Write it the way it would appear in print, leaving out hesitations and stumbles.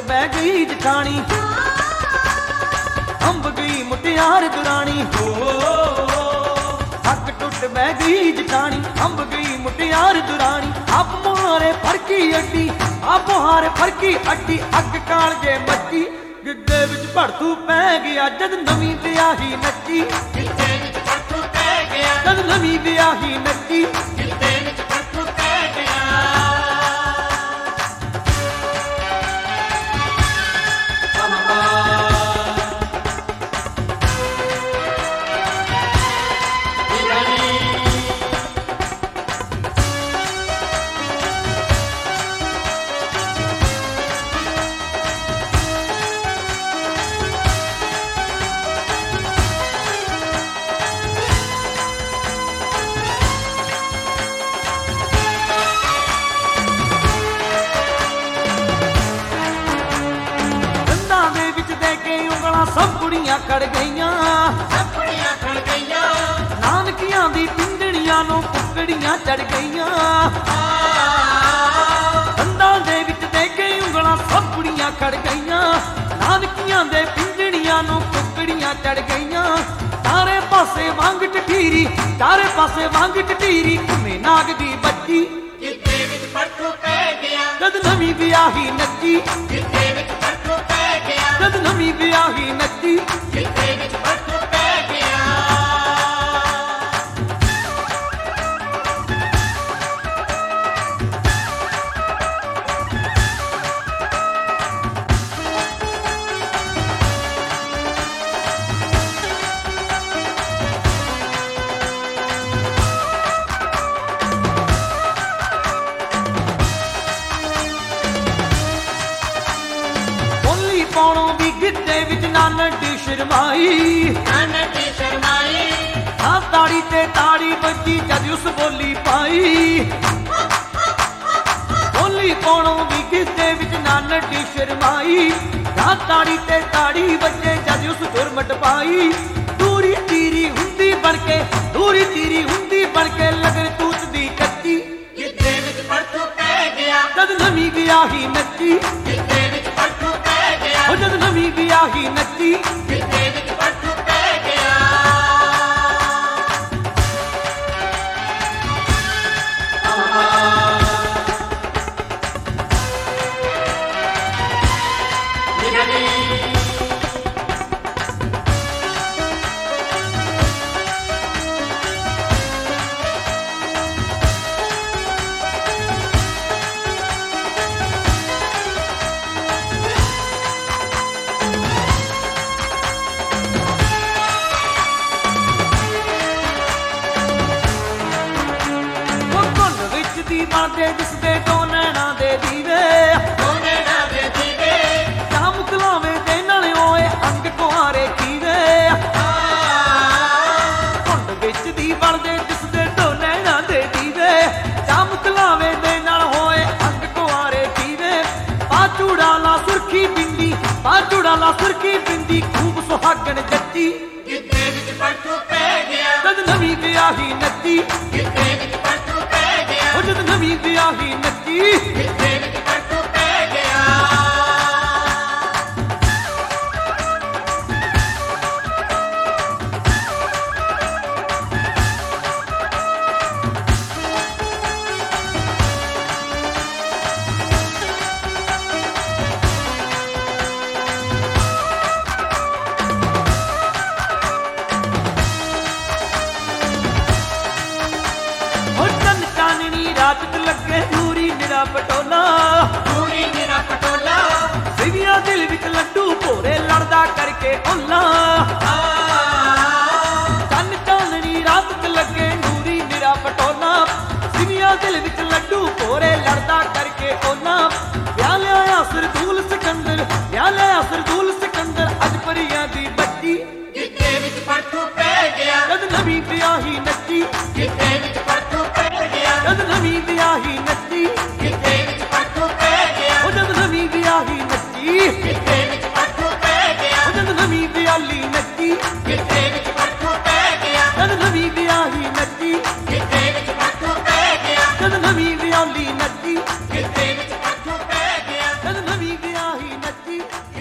ਬਹਿ ਗਈ ਜਠਾਣੀ, ਅੰਬ ਗਈ ਮੁਟਿਆਰ ਦੁਰਾਣੀ। ਹੱਕ ਟੁੱਟ ਬਹਿ ਗਈ ਜਠਾਣੀ, ਅੰਬ ਗਈ ਮੁਟਿਆਰ ਦੁਰਾਣੀ। ਆਪ ਮੁਹਾਰੇ ਫਰਕੀ ਅੱਡੀ, ਆਪ ਮੁਹਾਰੇ ਫਰਕੀ ਅੱਡੀ। ਅੱਗ ਕਾਲਜੇ ਮੱਚੀ, ਗਿੱਧੇ ਵਿੱਚ ਭੜਥੂ ਪੈ ਗਿਆ ਜਦ ਨਵੀਂ ਵਿਆਹੀ ਨੱਚੀ। ਗਿੱਧੇ ਵਿੱਚ ਭੜਥੂ ਪੈ ਗਿਆ ਜਦ ਨਵੀਂ ਵਿਆਹੀ ਨੱਚੀ। ਗਿੱਧੇ ਵਿੱਚ ਭੜਥੂ ਪੈ ਗਿਆ। ਸਭ ਕੁੜੀਆਂ ਖੜ ਗਈਆਂ, ਸਭ ਕੁੜੀਆਂ ਖੜ ਗਈਆਂ। ਨਾਨਕੀਆਂ ਦੀ ਪਿੰਡੜੀਆਂ ਨੂੰ ਕੁੱਕੜੀਆਂ ਚੜ ਗਈਆਂ। ਦੰਦਾਂ ਦੇ ਵਿੱਚ ਦੇ ਕੇ ਉਂਗਲਾਂ ਸਭ ਕੁੜੀਆਂ ਖੜ ਗਈਆਂ। ਨਾਨਕੀਆਂ ਦੇ ਪਿੰਡੜੀਆਂ ਨੂੰ ਕੁੱਕੜੀਆਂ ਚੜ ਗਈਆਂ। ਚਾਰੇ ਪਾਸੇ ਵਾਂਗ ਟਟੀਰੀ, ਚਾਰੇ ਪਾਸੇ ਵਾਂਗ ਟਟੀਰੀ। ਘੁੰਮੇ ਨਾਗ ਦੀ ਬੱਚੀ, ਗਿੱਧੇ ਵਿੱਚ ਭੜਥੂ ਪੈ ਗਿਆ ਜਦ ਨਵੀਂ ਵਿਆਹੀ ਨੱਚੀ। ਗਿੱਧੇ ਵਿੱਚ ਭੜਥੂ ਪੈ ਗਿਆ ਜਦ ਨਵੀਂ ਵਿਆਹੀ ਨੱਚੀ। ਗਿੱਧੇ ਵਿੱਚ ਭੜਥੂ ਪੈ ਗਿਆ। ਪਾਉਣੋਂ ਵੀ ਗਿੱਧੇ ਵਿੱਚ ਨਾਨਟੀ ਸ਼ਰਮਾਈ, ਨਾਨਟੀ ਸ਼ਰਮਾਈ। ਹਾਂ ਤਾੜੀ ਤੇ ਤਾੜੀ ਵੱਜੀ ਜਦ ਉਸ ਬੋਲੀ ਪਾਈ। ਬੋਲੀ ਪਾਉਣੋਂ ਵੀ ਗਿੱਧੇ ਵਿੱਚ ਨਾਨਟੀ ਸ਼ਰਮਾਈ। ਹਾਂ ਤਾੜੀ ਤੇ ਤਾੜੀ ਵੱਜੇ ਜਦ ਉਸ ਗੁਰਮਟ ਪਾਈ। ਦੂਰੀ ਤੀਰੀ ਹੁੰਦੀ ਬਣ ਕੇ, ਦੂਰੀ ਤੀਰੀ ਹੁੰਦੀ ਬਣ ਕੇ ਲਗਨ ਤੂਚਦੀ ਕੱਚੀ। ਗਿੱਧੇ ਵਿੱਚ ਭੜਥੂ ਪੈ ਗਿਆ ਜਦ ਨਵੀਂ ਵਿਆਹੀ ਨੱਚੀ। ਗਿੱਧੇ ਵਿੱਚ ਭੜਥੂ ਪੈ ਗਿਆ ਉਹ ਜਦ ਨਵੀਂ ਵਿਆਹੀ ਨੱਚੀ। ਗਿੱਧੇ ਵਿੱਚ ਭੜਥੂ ਪੈ ਗਿਆ। ਬਣਦੇ ਦਿਸਦੇ ਦੋ ਨੈਣਾਂ ਦੇ ਦੀਵੇ, ਦੋ ਨੈਣਾਂ ਦੇ ਦੀਵੇ। ਜਾਂ ਮੁਕਲਾਵੇ ਦੇ ਨਾਲ ਓਏ ਅੰਗ ਕੁਆਰੇ ਖੀਵੇ। ਘੁੰਡ ਵਿੱਚ ਦੀ ਬਣਦੇ ਦਿਸਦੇ ਦੋ ਨੈਣਾਂ ਦੇ ਦੀਵੇ, ਜਾਂ ਮੁਕਲਾਵੇ ਦੇ ਨਾਲ ਹੋਏ ਅੰਗ ਕੁਆਰੇ ਖੀਵੇ। ਪਾਚੂੜਾ ਲਾ ਸੁਰਖੀ ਬਿੰਦੀ, ਪਾਚੂੜਾ ਲਾ ਸੁਰਖੀ ਬਿੰਦੀ। ਖੂਬ ਸੁਹਾਗਣ ਜੱਚੀ, ਗਿੱਧੇ ਵਿੱਚ ਭੜਥੂ ਪੈ ਗਿਆ ਜਦ ਨਵੀਂ ਵਿਆਹੀ ਨੱਚੀ। ਗਿੱਧੇ ਵਿੱਚ ਭੜਥੂ ਪੈ ਗਿਆ ਉਹ ਜਦ ਨਵੀਂ ਵਿਆਹੀ ਨੱਚੀ। ਗਿੱਧੇ ਵਿੱਚ ਭੜਥੂ ਪੈ ਗਿਆ। ਰਾਤ ਲੱਗੇ ਨੂਰੀ ਨਿਰਾ ਪਟੋਲਾ, ਨੂਰੀ ਨਿਰਾ ਪਟੋਲਾ। ਸਿਵਿਆਂ ਦਿਲ ਵਿੱਚ ਲੱਡੂ ਭੋਰੇ ਲੜਦਾ ਕਰਕੇ ਓਲਾ। ਕੰਨ ਚਾਨਣੀ ਰਾਤ ਲੱਗੇ ਨੂਰੀ ਨਿਰਾ ਪਟੋਲਾ, ਸਿਵਿਆਂ ਦਿਲ ਵਿੱਚ ਲੱਡੂ ਭੋਰੇ ਲੜਦਾ ਕਰਕੇ ਓਲਾ। ਵਿਆਹ ਲਿਆ ਸਰਦੂਲ ਸਿਕੰਦਰ, ਵਿਆਹ ਲਿਆ ਸਰਦੂਲ ਸਿਕੰਦਰ। ਅੱਜ ਪਰੀਆਂ ਦੀ ਬੱਚੀ, ਗਿੱਧੇ ਵਿੱਚ ਭੜਥੂ ਪੈ ਗਿਆ ਜਦ ਨਵੀਂ ਵਿਆਹੀ ਨੱਚੀ। ਗਿੱਧੇ ਵਿੱਚ ਭੜਥੂ ਪੈ ਗਿਆ ਜਦ ਨਵੀਂ ਵਿਆਹੀ ਨੱਚੀ। ਗਿੱਧੇ ਵਿੱਚ ਭੜਥੂ ਦੀ